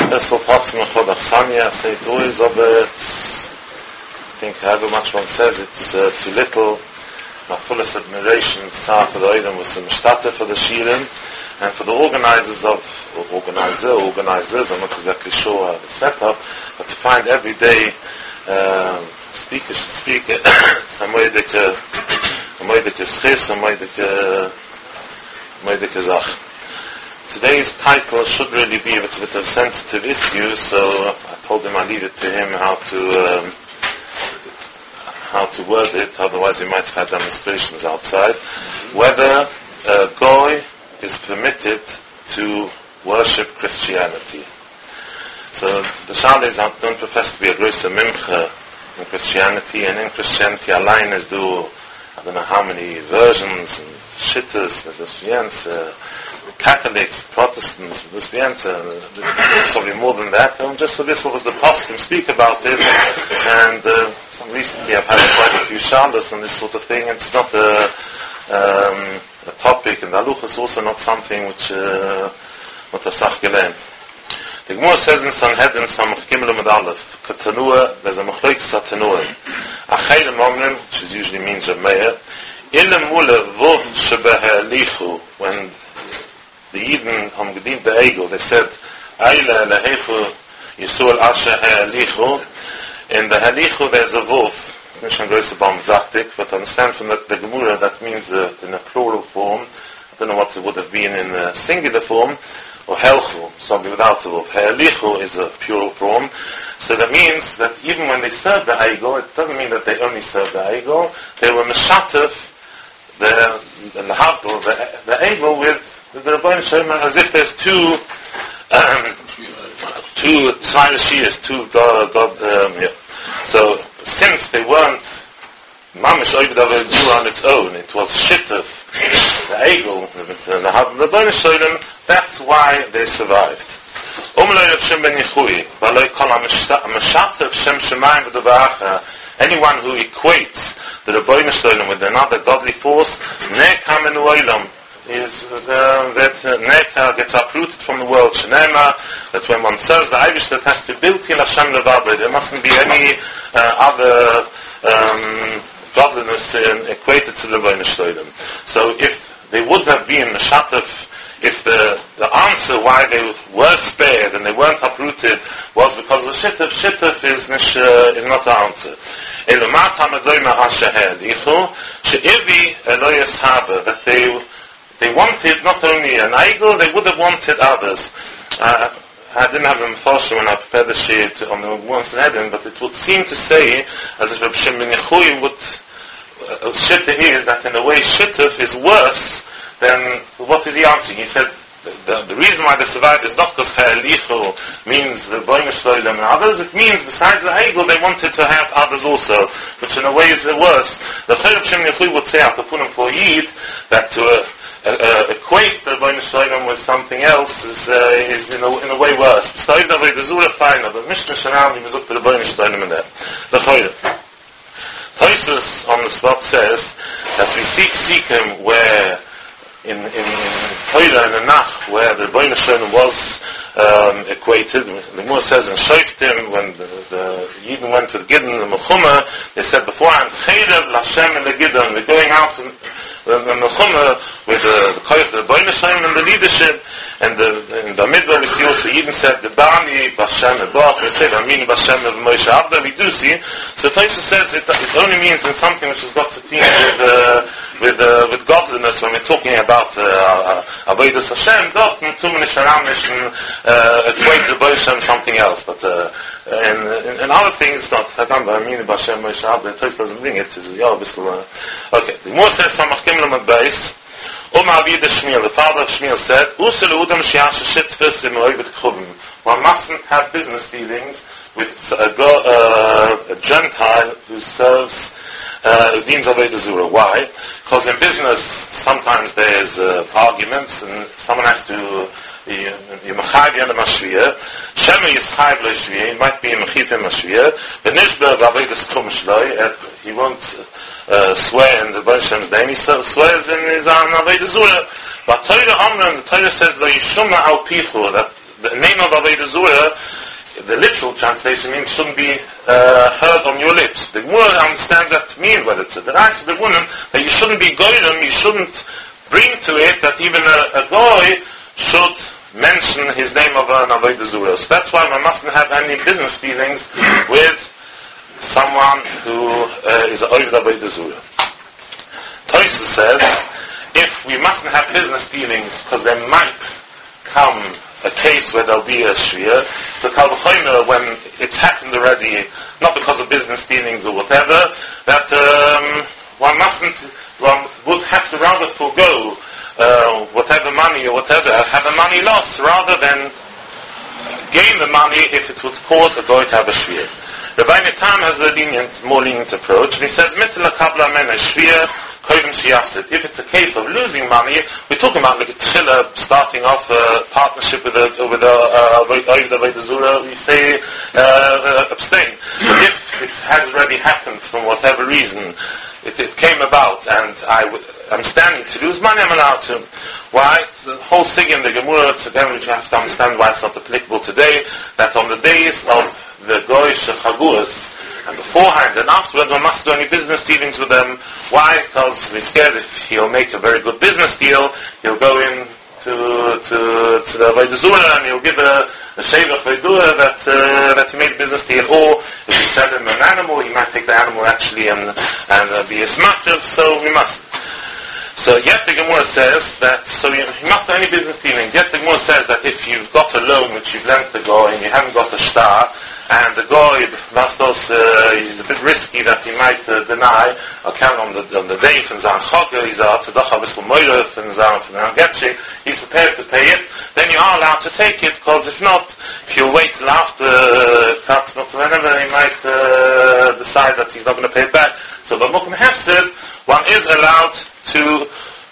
This will pass me for the Chania. I say it always, but I think however much one says it's too little. My fullest admiration for the Oidem was the Mishtata for the Shirin and for the organizers, I'm not exactly sure how it's set up, but to find every day speakers should speak some way that Today's title should really be, if it's a bit of a sensitive issue, so I told him I'd leave it to him how to word it, otherwise we might have had demonstrations outside. Whether a Goy is permitted to worship Christianity. So the Shales don't profess to be a größer Mimcha in Christianity, and in Christianity allein is do, I don't know how many versions and shittas, Catholics, Protestants, probably more than that. And just for this, what the Poskim speak about it, and recently I've had quite a few shalas on this sort of thing. It's not a topic, and Aluch is also not something which what a sach gelernt. The Gemara says in Sanhedrin, Samach Gimel Amud Aleph, Katanua, there's a Machlokes Tanua. Achayim Omrim, which usually means a mayor, Ilem Mule Vov Shebehe Lichu, when the Yidden haben gedient the Egel, they said, Eile Lehechu Yisrael Asher Ha'alichu. In the Ha'alichu there's a wolf. Nicht größer Baumdidaktik, but understand from the Gemara that means in a plural form. I don't know what it would have been in a singular form, or Helchu, something without a wolf. Ha'alichu is a plural form. So that means that even when they served the Egel, it doesn't mean that they only served the Egel. They were Meshatef, the Egel with the Rebbeinu Shalom, as if there's two Tzvayah two God. So since they weren't Mamish Oibdav Jew on its own, it was Shittuf, the Egel, the Rebbeinu Shalom. That's why they survived. Anyone who equates the Rebbeinu Shalom with another godly force, is that Neka gets uprooted from the world. Shenema, that when one serves the Eivish, that has to build Til Hashem Levadle. There mustn't be any other godliness equated to the Rebbeinu Shalom. So if they would have been Meshatef, if the answer why they were spared and they weren't uprooted was because of Shittuf is not the answer. That they wanted not only an Eigel, they would have wanted others. I didn't have a Mephoshah when I prepared the sheet on the ones in Eden, but it would seem to say, as if Reb Shimon ben Yechui would, Shittuf is that in a way Shittuf is worse than, what is he answering? He said, the reason why they survived is not because Ha'alichu means the Rebbeinu Shalom and others, it means besides the Egel they wanted to have others also, which in a way is the worst. The Reb Shimon ben Yechui would say, Akapunim for Yid, that to equate the Rebbeinu Shalom with something else is in a way worse. B'stayid avei the Zura Feina, the Mishnah Shanam, he was up to the Rebbeinu Shalom in that. The Choyre. Toysus on the spot says that we seek him where in Torah and the Nach, where the Rebbeinu Shalom was equated. The Gemara says in Shoftim, when the Yidden went with Gideon and the Mechumah, they said beforehand, Chayrev Lashem and the Gideon, we're going out and the Mechumah with the Koyach, the Rebbeinu Shalom and the leadership, and in the Midbar we see also Yidden said, the Bani Bashem and Bach, they say, Amini Bashem and Moshe Abda, we do see. So Toysa says it only means in something which has got to do with godliness. When we're talking about Avodas Hashem, dot Tumani Sharamish and equate the Rebbeinu something else, but in other things, not Amini Bashem Moshe Abda. Toysa doesn't bring it. Okay, the Gemara says Samach Gimel Amud Beis. The father of Shmuel said, one mustn't have business dealings with a Gentile who serves Dins Avodah Zura. Why? Because in business sometimes there's arguments and someone has to it might be he won't swear in the Bashem's name, he swears in his Avodah Zura. But Torah says that the name of Avodah Zarah, the literal translation means shouldn't be heard on your lips. The Gemara understands that to mean whether it's the right of the woman, that you shouldn't be goyim, you shouldn't bring to it that even a goy should mention his name of an Avodah Zarah. So that's why one mustn't have any business dealings with someone who is an Avodah Zarah. Tosfos says, if we mustn't have business dealings because there might come a case where there'll be a shvir, so kal v'chomer, when it's happened already, not because of business dealings or whatever, that one would have to rather forego whatever money or whatever, have a money loss, rather than gain the money if it would cause a goy to have a shvir. Rabbi Netam has a more lenient approach, and he says, Mitla kabla men a shvir, if it's a case of losing money, we're talking about like a tchila, starting off a partnership with a Avodah Zarah, we say abstain. If it has already happened from whatever reason, it came about, and I'm standing to lose money, I'm allowed to. Why? The whole thing in the Gemara, again, we have to understand why it's not applicable today, that on the days of the Goyish Chaguras, and beforehand and afterward, one must do any business dealings with them. Why? Because we're scared if he'll make a very good business deal, he'll go in to the Avodah Zarah and he'll give a shevach v'idua that he made a business deal. Or if he sell him an animal, he might take the animal actually and be a smachav. So we must. So yet the Gemara says that, so you must do any business dealings. Yet the Gemara says that if you've got a loan which you've lent the guy and you haven't got a shtar, and the guy Bastos is a bit risky that he might deny, or count on the day from Zan Chogel, he's out to Dacha Bisl Moira from Zan Getchi, he's prepared to pay it, then you are allowed to take it, because if not, if you wait till after cuts not whenever, he might decide that he's not going to pay it back. So by Mokum Hefsid, one is allowed to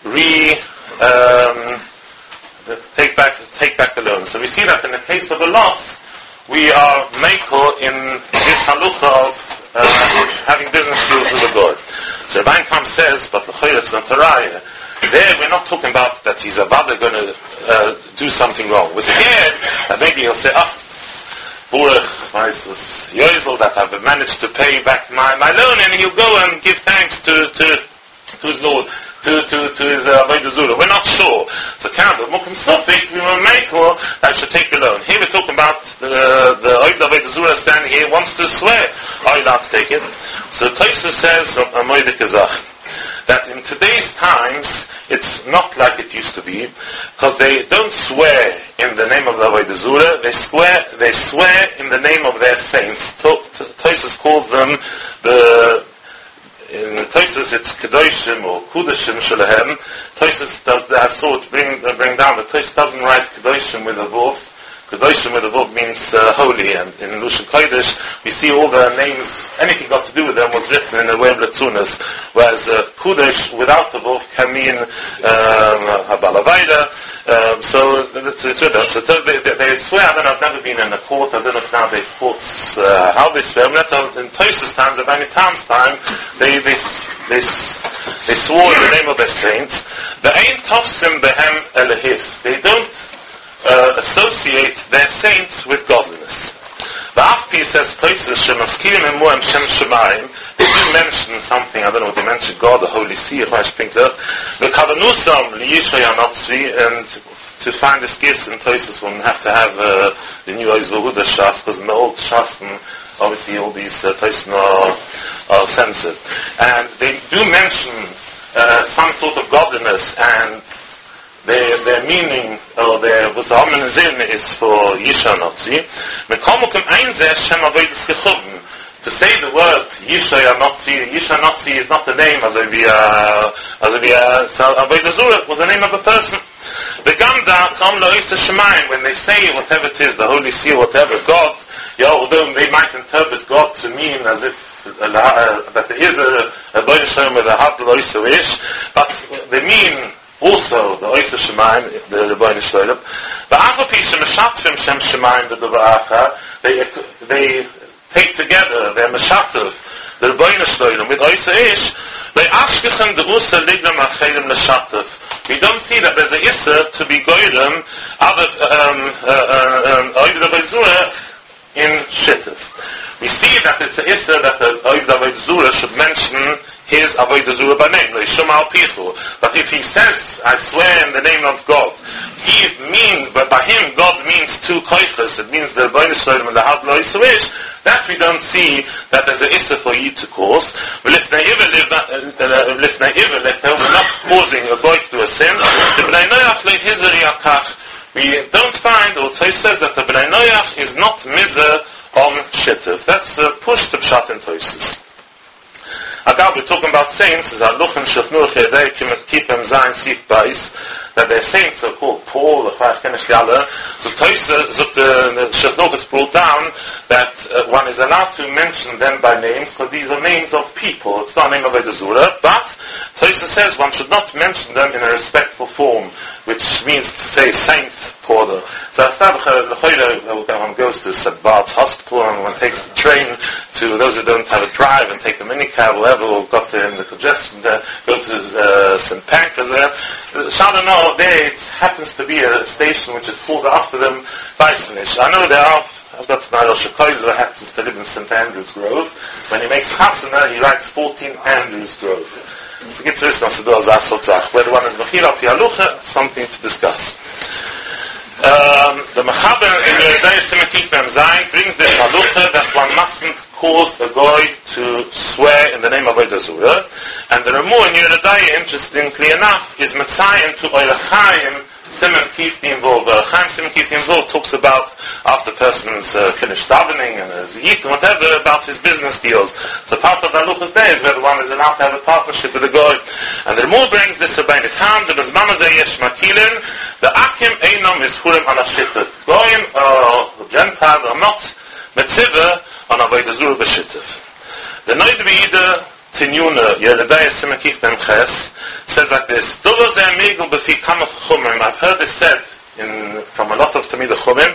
take back the loan. So we see that in the case of a loss, we are mekel in this halukha of having business deals with the God. So Rabbi Tam says, but it's not a raya. There we're not talking about that he's about going to do something wrong. We're scared that maybe he'll say, Baruch, Yozel, that I've managed to pay back my loan, and he'll go and give thanks to his Lord, to his Avodah Zarah. We're not sure. So kind of Mukim Sufik, we will make or that should take the loan. Here we're talking about the Avodah Zarah standing here wants to swear, are you allowed to take it? So Tosfos says, that in today's times, it's not like it used to be, because they don't swear in the name of the Avodah Zarah, they swear in the name of their saints. Tosfos calls them in Tosfos it's Kedoshim or Kudashim Shalahem. Tosfos does the Hasod bring down, but Tosfos doesn't write Kedoshim with a Vav. Kedoshim with a Vav means holy, and in Lushan Kodesh we see all the names, anything got to do with them was written in the way of Letzunas, whereas Kudesh without the Vav can mean Habalavayda. So they swear. I don't know, I've never been in a court, I don't know if nowadays courts how they swear. In Tosfos times, at any time's time, they swore in the name of their saints. The Ein Tofsim Behem Elahis. They don't associate their saints with godliness. The Afpi says Tosfos Shemaskirim Emuem Shem Shemayim. They do mention something, I don't know, they mention God, the Holy See, if I speak there. The Kavanusam Liyisha Yanotzvi, and to find this gifts in Tosfos one have to have the new Oizvahuda Shas, because in the old Shas, obviously all these Tosfos are censored. And they do mention some sort of godliness, and their meaning, or their V'zahamen Zin is for Yisha Notzi. Mekomukim Einzeh Shem Avodas Gechuvim. To say the word Yisha Notzi is not the name, as Avodah Zarah was the name of a person. The Gamda Chom Lo Yisha Shemayim, when they say whatever it is, the Holy See, whatever, God, although they might interpret God to mean as if that there is a Avodah Shem with a heart Lo Yisha Ish, but they mean also the Oysa Shemayim, the Rebbeinu Shloim. The Azopi Shemeshatvim Shem Shemayim the Dova'acha, they take together, they're Meshatv, the Rebbeinu Shloim with Oysa Ish, they Ashkechem the Usa Liglam Achelim Leshatv. We don't see that there's a Issa to be Goyim, other Oysa b'shittif. We see that it's an issa that the Oivd Avodah Zura should mention his Avodah Zura by name, Leishum al Pichu. But if he says, I swear in the name of God, but by him God means two koiches, it means the Avodah Shalom and the Had Lo Yisuish, that we don't see that there's an issa for you to cause. We're not causing a boy to a sin. We don't find, or Tzai says that the Bnei Noach is not mizer on shittif. That's push to pshat in Toisus. Again, we're talking about saints, as Aluch and Shechnur Chedei Kipem Zayin Sif Bais, that their saints are called Paul, the Chayach Kenesh Yalla. So the Shechnur is brought down that one is allowed to mention them by names, because these are names of people. It's not a name of Avodah Zura, but Toisa says one should not mention them in a respectful form, which means to say Saint Paul. So one goes to St. Bart's Hospital and one takes the train to those who don't have a drive and take a minicab, whatever, or got in the congestion there, go to St. Pancras there. Shalom, there it happens to be a station which is called after them Weissenish. I know there are. I've got my Rosh Hashanah who happens to live in St. Andrew's Grove. When he makes Hasana, he writes 14 Andrew's Grove. So get to this now, whether one is Mechira or Pialucha, something to discuss. The Mechaber in the Yerdei Simakif Mem Zayin brings this halucha that one mustn't cause a goy to swear in the name of Avodah Zura. And the Ramur in Yerdei, interestingly enough, is Metzayin to Oirechaim Simon Kifni involved. Chaim Simon Kifni involved talks about after person's finished davening and ziyit and whatever about his business deals. So part of the haluchas there is whether one is allowed to have a partnership with a goy. And the Ramur brings this about the time the Bezmamazeh Yesh Makilin. The Akim Einom is Hurim ala Shittif. Goyim, Gentiles are not Metziva on Avodah Zura b'Shittif. The Noid B'Yida Tinyuna Yeredai Simakif Ben Ches says like this: I've heard this said from a lot of Tamid Chumim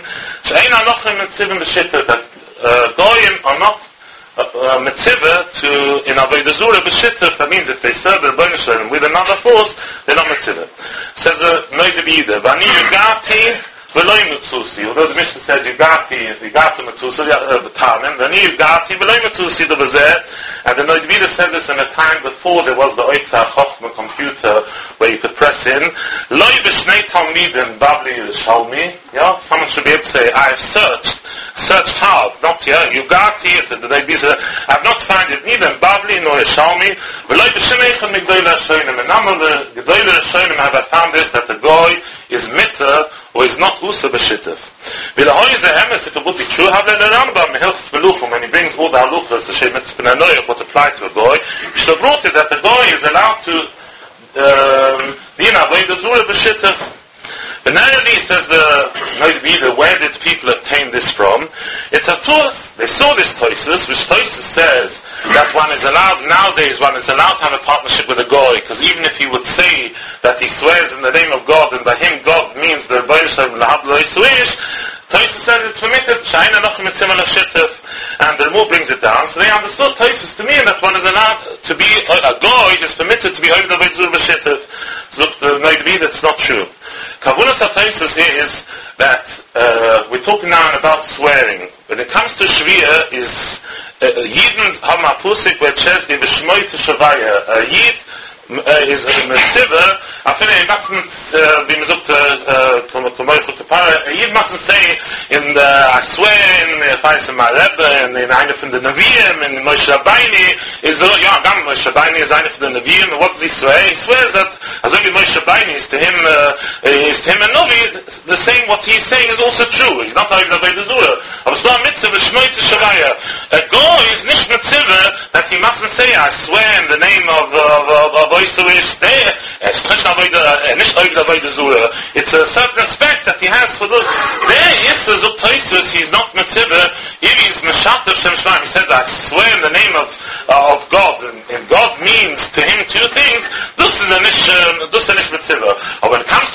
that Goyim are not Metziva to in Avodah Zura b'Shittif. That means if they serve the Rebbeinu Shalom with another force, they're not Metziva. Says the Noid B'Yida Vani Yugati V'loi Mitzusi. Although the Mishnah says Yugati Mitzusi, B'Tanim, Vani Yugati V'loi Mitzusi D'Vazeh. And the Noid B'Yida says this in a time before there was the Oitzah Chochma computer where you could press in. Loi B'Shnei Talmidim Babli Shalmi. Yeah, someone should be able to say, I have searched hard, not here. Yugati, the Noid B'Yida, I have not found it neither in Babli nor in Shalmi. V'loi B'Shneichon Migdoyle Hashonim. And none of the Gdoyle Hashonim have I found this, that the Goy is mitter or is not usa b'shittif. V'lahoy is a emes, if it would be true, have the Rambam, Hilchs Beluchum, when he brings all the haluchas, the Shemitz P'nanoyach, what apply to a goy, he should have brought it that the goy is allowed to be in Avodah Zura b'shittif. But narrowly, says the Noid B'Yida, where did people obtain this from? It's a Tuas. They saw this Toisus, which Toisus says that nowadays one is allowed to have a partnership with a goy, because even if he would say that he swears in the name of God, and by him God means the Rebbeinu Shalom Lahad Lo Yisuish, Toisus says it's permitted, Sha'ina Nochim Mitzim Ala Shittif, and the Ramur brings it down. So they understood Toisus to mean that one is allowed to be, a goy is permitted to be Oivd Avodah Zura b'Shittif. So the Noid B'Yida, that's not true. Kavunas HaToisus is that we're talking now about swearing. When it comes to Shvi'ah, is Yidin HaMapusik, where it says, the V'shmoi T'Shavaya. Yid is a Metziva, I feel he mustn't be Mezuk Yid mustn't say, I swear in Faisim Rebbe, and in Eine von the Nevi'im, and Moshe Rabbeinu, Moshe Rabbeinu is Eine von the Nevi'im, and what does he swear? He swears that, as only Moshe Rabbeinu is to him a Novi, the same what he's saying is also true. He's not Oivd Avodah Zura. Aber es war a mitzvah, V'shmoi T'Shavaya. A goy is nicht mitzvah that he mustn't say, I swear in the name of Oisuish there. It's a certain respect that he has for those. There is he's not mitzvah. If he's Meshatev Shem Shemaim, he said, I swear in the name of God, and God means to him two things. This is a nish mitzvah. When it comes to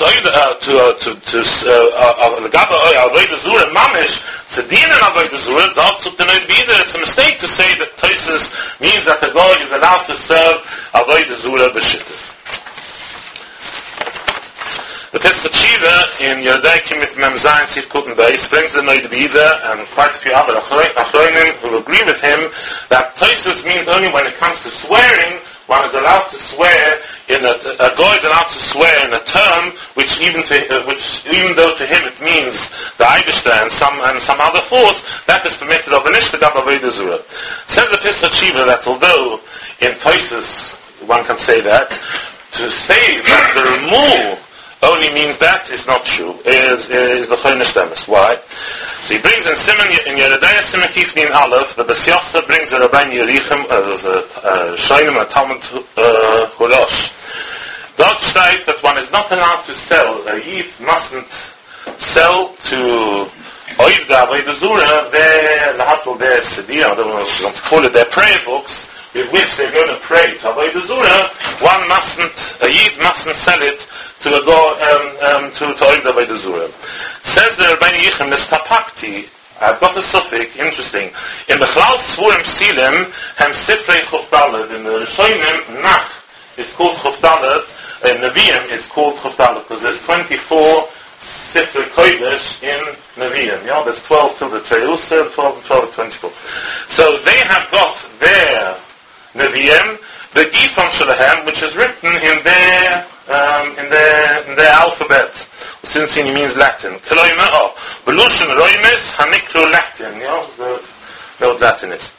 the Gaba Avodah Zura Mamish, Tzedin and Avodah Zura, it's a mistake to say that Toisus means that the goy is allowed to serve Avodah Zura b'Shittif. The Pesach Tshiva in Yodei Kimit Mem Zayin Sif Kuten Beis brings the Noid Bida and quite a few other Achronim who agree with him that Tosus means only when it comes to swearing, one is allowed to swear a guy is allowed to swear in a term which even though to him it means the Eibishter and some other force, that is permitted of the Nishtagab Avodah Zura. Says the Pesach Tshiva that although in Tosus one can say that, to say that the Remul only means that is not true. Is the Chodesh Temes. Why? So he brings in Simon in Yeridaya Simon Kifnin Aleph. The Bes Yosef brings a Rabbi Yerichem as a Shoinim a Talmud Hurosh. God states that one is not allowed to sell. A Yid mustn't sell to Oivda Avodah Zura their Lahatul their Sedir. I don't know if you want to call it their prayer books, with which they're going to pray to Avodah Zura. A Yid mustn't sell it to a God, to Oivda Avodah Zura. Says the Rabbi Yichem, Nestapakti, I've got a suffix, interesting. In the Chlal Svurim Psilim, Hem Sifrei Chufdalad, in the Rishonim, Nach is called Chufdalad, in Nevi'im is called Chufdalad, because there's 24 Sifrei Kodesh in Nevi'im. You know, there's 12 till the Treusa, 12 and 12 is 24. So they have got their Nevi'im, the Gifon Shalahem, which is written in their alphabet. Usinsini means Latin. Keloima, Belushin Roimes, Hanikru Latin. You know, the old Latinist.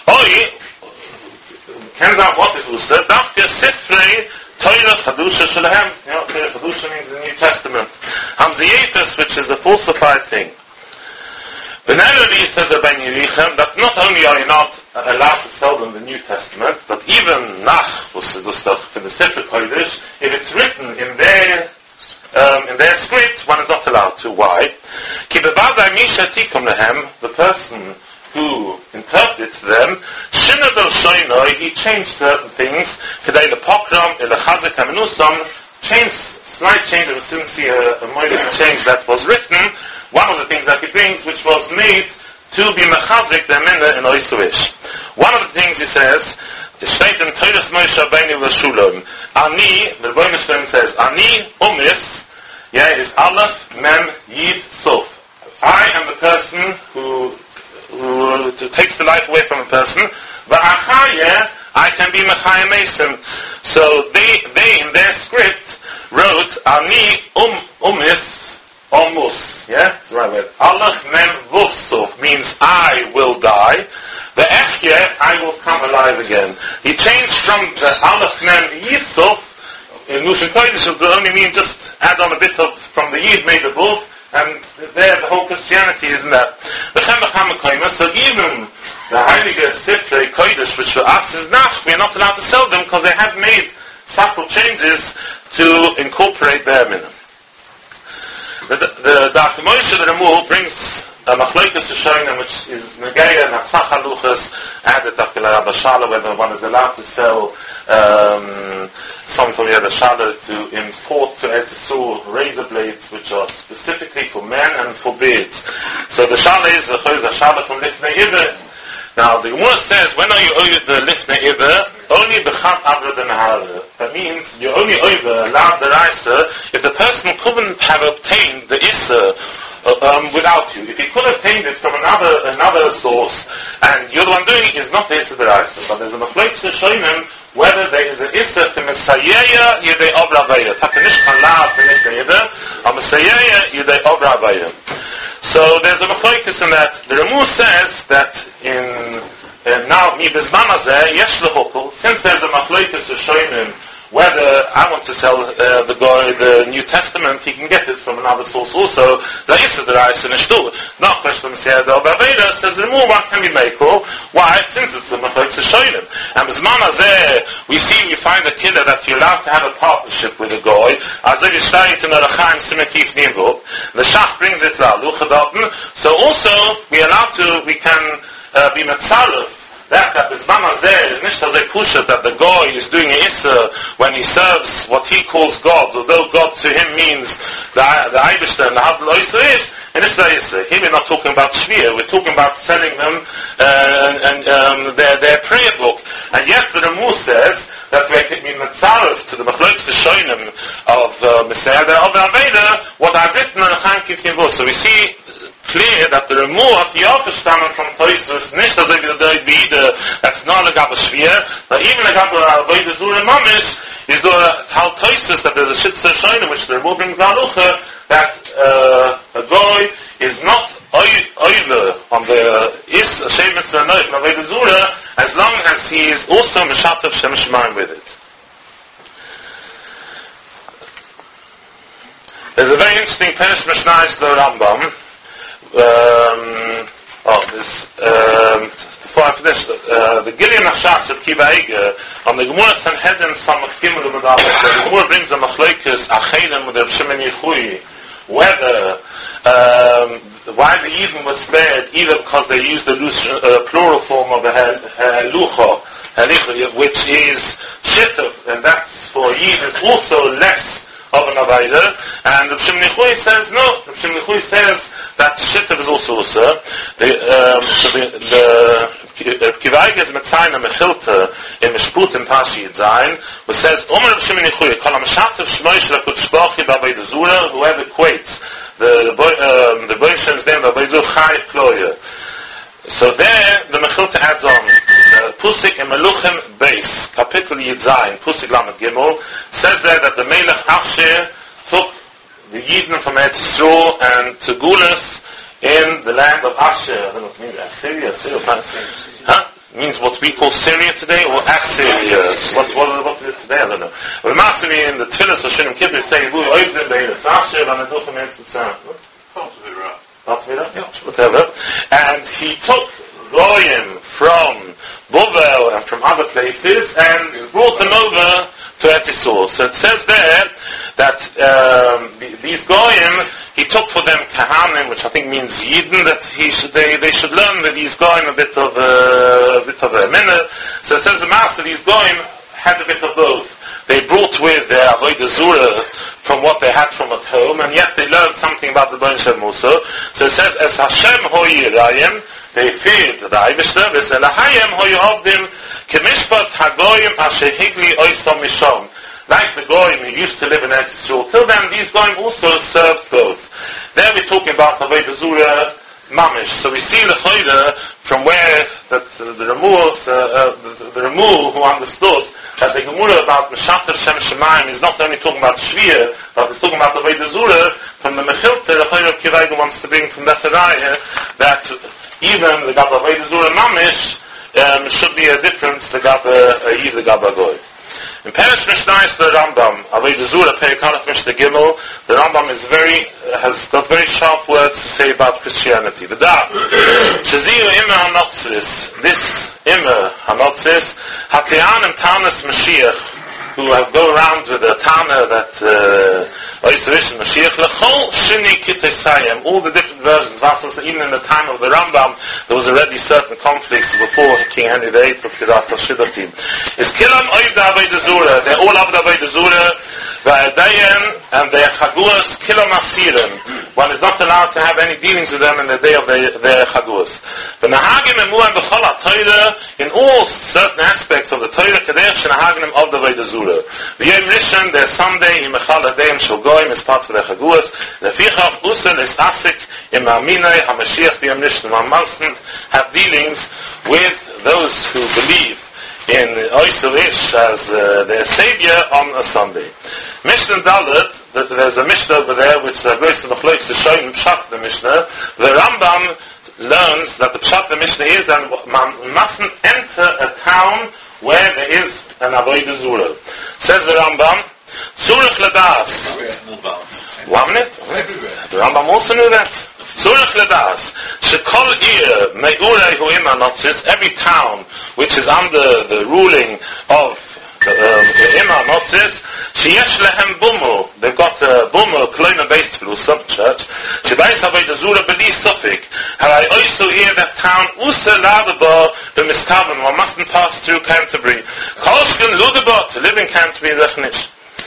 Turns out what is Usa? Dafke Sifrei Torah Chadusha Shalahem. You know, Torah Chadusha means the New Testament. Hamziyefes, which is a falsified thing. Generally, says Rabbi Yerichem, that not only are you not allowed to sell them the New Testament, but even Nach, for the Sefer Kodesh, if it's written in their script, one is not allowed to. Why? The person who interprets them, he changed certain things, slight change, and we'll soon see a minor change that was written. One of the things that he brings, which was made to be mechazik the minna in Oisuish. One of the things he says, Shteit in Toras Moshe Rabbeinu L'Shulam. Ani, the Rebbeinu Shalom says, Ani umis, is Aleph Mem Yid Sof. I am the person who takes the life away from a person. V'achaya, I can be Mechaya Mason. So they in their script wrote Ani umis Omus, that's the right word. Allah Mem Vufsuf means I will die. The Echye, I will come alive again. He changed from the Allah Mem Yitzuf, in Nushin Kodesh, it only mean just add on a bit of, from the Yid made the book, and there the whole Christianity is in that. So even the Heilige Sifrei Kodesh, which for us is Nach, we are not allowed to sell them because they have made subtle changes to incorporate their minimum. The Dr. Moshe the Remul brings a Machlokes Rishonim, which is Negaya and Hatzach Haluchas, added after Rabbi Shala, whether one is allowed to sell something from Rabbi Shala to import to Eretz Yisrael razor blades, which are specifically for men and for beards. So the Shala is the Shala from Lifnei Iber. Now the Gemara says, when are you owed the Lifnei Iber? Only B'cham Avra Denahara. That means you're only allowed the Raisa if the person couldn't have obtained the Issa without you. If he could have obtained it from another source, and you're the one doing it, is not the Issa the Raisa. But there's a Machlokes Rishonim whether there is an Issa to Messiah Yedei Obra Avaya. Takanish Chalav to Lifnei Iber, or Messiah Yedei Obra Avaya. So there's a Machlokes in that. The Ramah says that now, since there's a Machlokes Rishonim, whether I want to sell the New Testament, he can get it from another source also. The Issa the Reis in a Shtur. Not question Messiah the Obaveda says the more one can be Meiko. Why? Since it's the Machlokes Rishonim. And we find a killer that you're allowed to have a partnership with a guy. The Shach brings it to so also we can be Metzaref. That Bisman Hazeh is nicht as a pusher that the guy is doing a Issa when he serves what he calls God, although God to him means the Eibishter and the Hadl Oysa is, and it's the Issa. Here we're not talking about Shvir, we're talking about selling them their prayer book. And yet the Ramah says that we can be mitzaref to the Machlokes Shonim of Messiah, the Ober Aveda, what I've written in Chaim Kifkin Vos. So we see clear that the remove of the Aufstanden from Toisus, nicht as if the Bide, that's not a Gabba Shvier, but even a Gabba Aveda Zura Mamish, is the Hal Toisus, that there's a Shitzer Shonim, which the remove brings Alucha, that a goy is not over on the is a Shemitz or Noich, Aveda Zura, as long as he is also Meshatev Shem Shemaim with it. There's a very interesting Perish Mishnah to the Rambam. Before I finish, the Gilead Nashas of Kiva Eiger, on the Gemara Sanhedrin Samach Gimel U'Medalef, the Gemara brings the Machlokes Achedim with the Shimon Yechui, whether why the Yidden was spared, either because they used the plural form of the Helucha, which is Shituf, and that's for Yid is also less of an Avayda, and the Shimon Yechui says no. The Shimon Yechui says that Shituf is also the Kivayg is Metzayin and Mechilta in Mishput and Pashi Yitzayin, which says, Omer Rav Shimon Yechui, Kol HaMashatev Shmoish L'Kodesh Baruch Hu B'Aveda Zura, whoever equates the Boishem's name of Aveda Chai Kloya. So there, the Mechilta adds on, Pusik in Meluchim Beis, Kapitel Yitzayin, Pusik Lamed Gimel, says there that the Melech Asher took the Yidden from Eretz Yisrael and to Gulas in the land of Asher. I don't know what it means, Assyria? Means what we call Syria today, or Assyria. What is it today? I don't know. But Masri in the Tfilas of Shunim Kibbutz say, "Who opened the Eretz Asher and the Duchem Eretz Yisrael." Whatever. And he took Goyim from Bovel and from other places and brought them over to Eretz Yisrael. So it says there that these Goyim, he took for them Kahanim, which I think means Yidden, that they should learn that these Goyim a bit of a minute. So it says the master, these Goyim had a bit of both. They brought with their Avodah Zura from what they had from at home, and yet they learned something about the Bon Shem Musa. So it says, as Hashem hoyi Rayim, they feared the Eibishter, as Elahayim hoyi Avdim, Kemishpat Hagoyim Asher Higli Oisam Mishom. Like the Goyim who used to live in Eretz Yisrael, till then these Goyim also served both. There we're talking about the Avodah Zura Mamish. So we see the Choyda from where that the Ramur who understood that the Gemara about Meshatev Shem Shemaim is not only talking about Shvir, but it's talking about the Avodah Zura from the Mechilta, the Choyda of Kivayga wants to bring from that Raya, that even the Gabba Avodah Zura Mamish should be a difference, the Gabba Yid, the Gabba Goy. In Perish Mishnah is the Rambam, Avodah Zura, Perikalach Mishnah Gimel, the Rambam has got very sharp words to say about Christianity. The Da'at, Shaziyu Ima HaNotzis, this Ima HaNotzis, Hakeanim Tanas Mashiach, who go around with a Tana that Oiserish Mashiach, Lechol Shini Kitesayim, all the different versions, even in the time of the Rambam, there was already certain conflicts before King Henry VIII of Kirat HaShidatim. Is Kilam Oivda Avodah Zura, they're all Avodah Avodah Zura, Va'adayan, and their Chaguas, Kilam Asirim. One is not allowed to have any dealings with them in the day of their Chaguas. The Nahagim Emuan B'chol HaTorah, in all certain aspects of the Torah, Kadesh Shenahagim of the Avodah Zura. The Yom Rishon, their Sunday, in Mechal Adayim Shel Goyim, is part of their Chaguas. Lefichach Usel is Asik, in Ma'aminai, HaMashiach, the Yom Rishon. One mustn't have dealings with those who believe in Oisel Ish as their Savior on a Sunday. Mishnah Dalet, there's a Mishnah over there which goes to the Machlokes to show in Pshat the Mishnah. The Rambam learns that the Pshat the Mishnah is that man mustn't enter a town where there is an Avodah Zura. Says the Rambam, Tzurich Ladas. 1 minute? The Rambam also knew that. Tzurich Ladas. Shekol Ir Me'urei Hu'ima Notzis, every town which is under the ruling of Ima Notzis, Sheyesh Lehem Bumu, they've got a Bumu, Kloina-based through some church, Shebayis Avodah Zura B'li Sufik, Harai Oisu Ir, that town, Usa Ladaba B'miskaven, one mustn't pass through Canterbury. Kolshkin Ludaba, to live in Canterbury, Rechnish.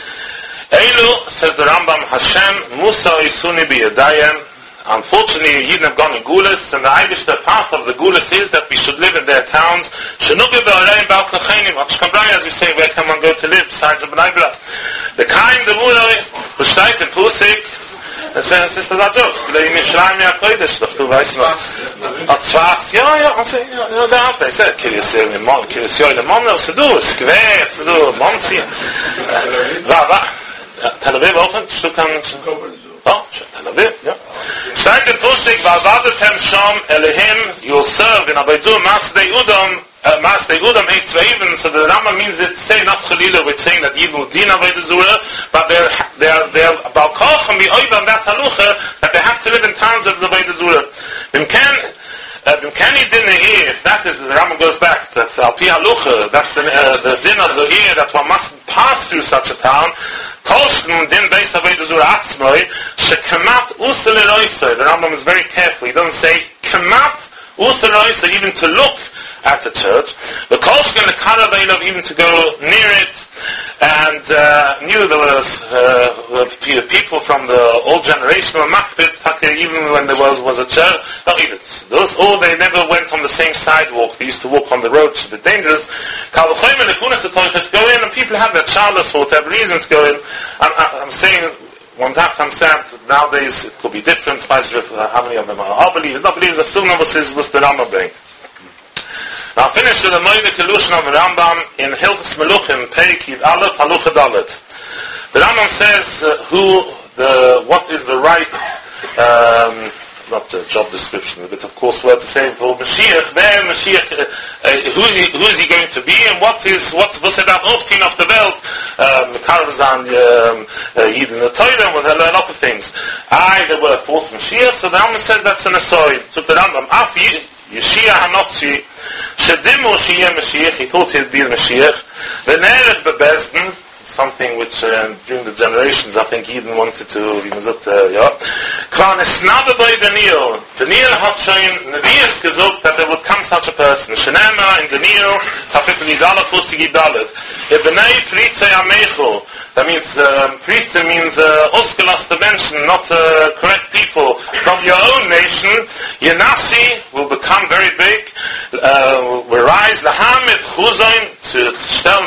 Eilu, says the Rambam, Hashem, Musa Isuni B'yadayim. Unfortunately, Yidden have gone in Gulas, and the Irish, the path of the Gulas is that we should live in their towns. As we say, where can one to live besides the Bnei Brak. The kind of Uroi, who steht in Pusik, es ist das ein Joke. In Yisrael mir Kodesh, doch du weißt noch. Zwas, ja, da hat er gesagt, Kiris Yoyle Mon, was du, Square, du, Monzi. Tel Aviv auch nicht, du kannst... Oh, Tel Aviv, ja. Steigt in Pusik, Vavadetem Shom Elehim, you'll serve in Abaidu, Masdei Udom, ain't even, so the Rambam means it say not Chalila with saying that Yidul Din Avodah Zura, but they're Balkochim be Oivam that Halucha, that they have to live in towns of Avodah Zura. If that is, the Rambam goes back, that Al-Pi Halucha, that's the din of the year that one must pass through such a town, Kolshkin din Beis Avodah Zura Atzmoi, Shekamat Usel Eroisoi. The Rambam is very careful. He doesn't say Kamat Usel Eroisoi, even to look at the church. The Kolshkin, the Karabailov, even to go near it, and knew there was people from the old generation of Makbit, even when there was a church. Not even those. They never went on the same sidewalk. They used to walk on the road. It's a bit dangerous. Go in, and people have their charlas for whatever reason to go in. I'm saying, one time I'm sad, nowadays it could be different. How many of them are believers? Not believers. Still number was the Rambam bring. Now finish with the Moide Kelushin of the Rambam in Hilchos Meluchim, Peik Yid Aleph, Halucha Dalet. The Rambam says what is the right, not the job description, but of course word to say for Mashiach, who is he going to be, and was er dat Oftin of the Welt, the Karavazan, Yid in the Torah, with a lot of things. There were false Mashiach, so the Rambam says that's an aside. So the Rambam, Yeshia HaNotzi, Shedimu Shiyeh Mashiach, he thought he'd be the Mashiach. The Nerech Bebezden, something which during the generations I think Eden wanted to, Kvan Esnada by Daniel. Daniel had shown, Nevi'es gesucht that there would come such a person. Shenema in Daniel, Kapitel Yidala Pustig Yidalet. Ebenei Pritze Yamechu. That means, Pritze means ausgelaste Menschen, not correct people. From your own nation, Yenasi will become very big, will rise, Lahamid Chuzoin, to stellen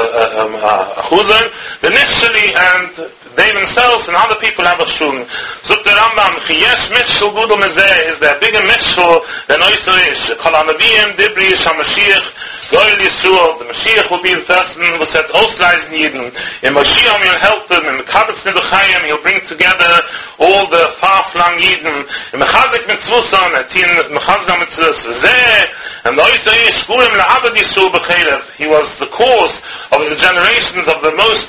a Chuzoin, the Nichsheli, and they themselves and other people have a shun. So the Rambam, Chiyesh Mitchel Gudel Mezeh, is there a bigger Mitchel than Oiso Ish? Kol HaNaviyim, Dibri, HaMashiach, Goyel Yisrael, the Mashiach will be the person who said, Ausleisen Yidden. In Mashiach will help them, in Mekabetz Niduchayim, he'll bring together all the far-flung Yidden. In Mechazik Mitzvuson, in Mechazik Mitzvus, Zeh, and Oiso Ish, Gurim La'abad Yisrael B'chelev. He was the cause of the generations of the most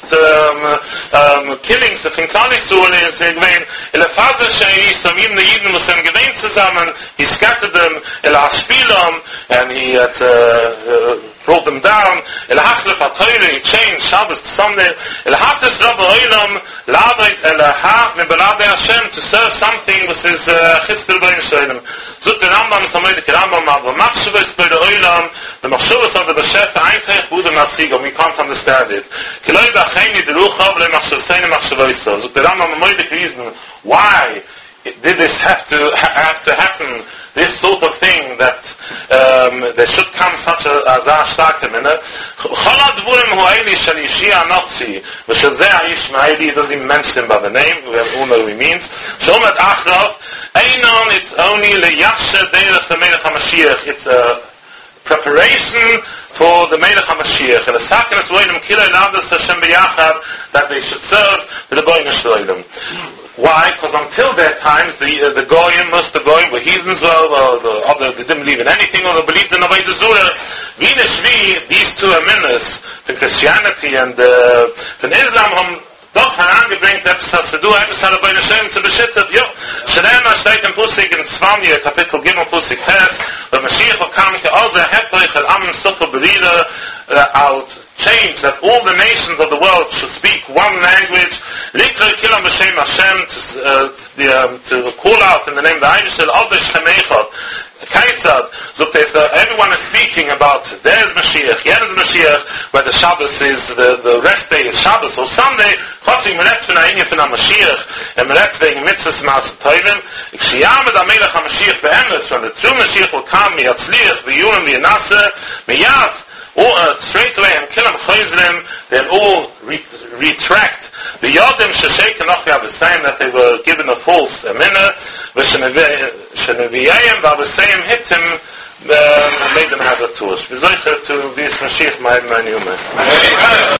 killings of Finklali Yisrael is Egwein. Elefazer Shei, some even the Yidden was in Gewein zusammen, he scattered them, El Ashpilam, and he had brought them down. El Hachlef HaToyle, he changed Shabbos to Sunday. El Hatis Rabba Oilam, Ladait El Ha, Mebelade Hashem, to serve something which is Chistel Bein Shalem. Zut the Rambam, Samoyde Rambam, aber Machshuvas by the Oilam, the Machshuvas of the Beshef, Einfech, Buddha Nasigam, we can't understand it. Kiloi Bacheni, the Ruchav, Le Machshuvseine Machshuvaiso. Zut the Rambam, Samoyde reason, why did this have to happen? This sort of thing that there should come such a starke minute. Cholad Vurim Huayli Shal Yeshia Notzi, V'Shazeh Aish Ma'ayli, doesn't even mention him by the name, we all know what he means. Shomet Achrov, Einon, it's only Le'yachshe Deirech the Melech HaMashiach, it's a preparation for the Melech HaMashiach, and the Sakenes Voilim Kilei Ladas Hashem B'Yachad, that they should serve the Goyim Shloim. Why? Because until their times, the Goyim, most of the Goyim were heathens, they didn't believe in anything, or they believed in Avodah Zura. These two aminas, from Christianity and from Islam, doch herangebringt etwas zu tun, etwas hat bei der Schön zu beschittert. Jo, Shrema steht in Pusik in Zvanya, Kapitel Gimel Pusik Ches, the Mashiach will come to all the Heptoich al-Amen Sufa Berida, out change that all the nations of the world should speak one language. Likra Kilam B'Shem Hashem, to call out in the name of the Eibishter, all the Shemeichot. Kaitzad, so if everyone is speaking about there's Mashiach, here's Mashiach, where the Shabbos is, the rest day is Shabbos, or Sunday, Chotzing Meret V'na Inye V'na Mashiach, and Meret V'na Mitzvahs Ma'as Toivim, Ikshiyamad HaMelech HaMashiach Be'emes, when the true Mashiach will come, Miyatzliach, V'yurim V'yanaseh, Miyad, straight away, and kill them, they'll all retract. The Yodim Sheshek Noch have the sign that they were given a false eminah, Sheneviyayim, Babasayim hit him, made them have a tush. To this Mashiach, my